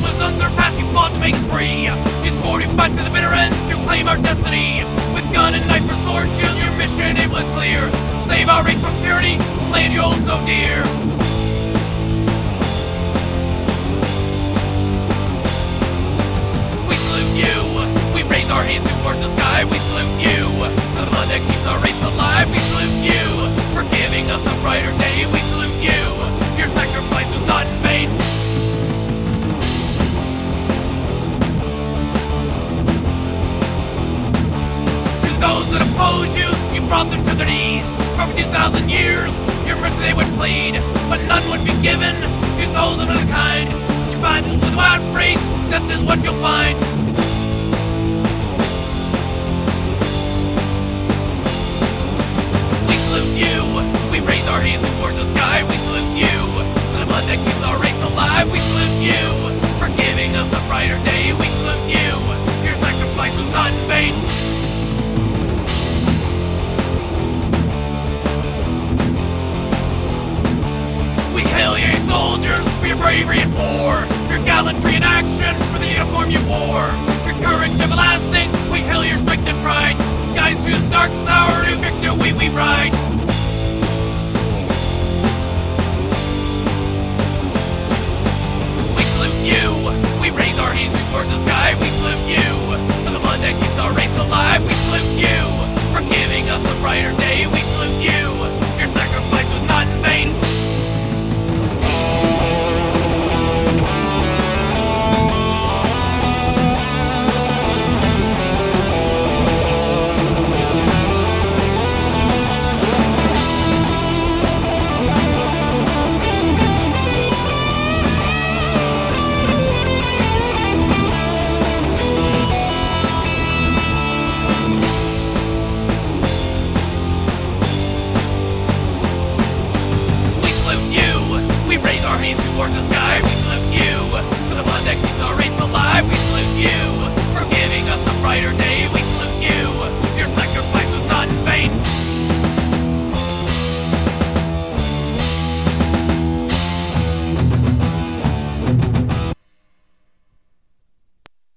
was unsurpassed, you fought to make us free. You swore to fight to the bitter end to claim our destiny. With gun and knife or sword shield, your mission it was clear. Save our race from tyranny, land you hold so dear. We salute you, we raise our hands towards the sky. We salute you, the blood that keeps our race alive. We salute you, for giving us a brighter day. We salute you, your sacrifice was not in vain. To those that oppose you, you brought them to their knees. For 2,000 years, your mercy they would plead, but none would be given to those of the kind. You find us with a wild phrase, death is what you'll find. We salute you, we raise our hands towards the sky. We salute you, for the blood that keeps our race alive. We salute you, for giving us a brighter day. We salute you, your sacrifice was not in vain. We hail you soldiers for your bravery in war, your gallantry in action for the uniform you wore, your courage everlasting. We hail your strength and pride, guys through this dark hour to victory we ride. We salute you, we raise our hands towards the sky. We salute you, for the blood that keeps our race alive. We salute you, for giving us a brighter day. We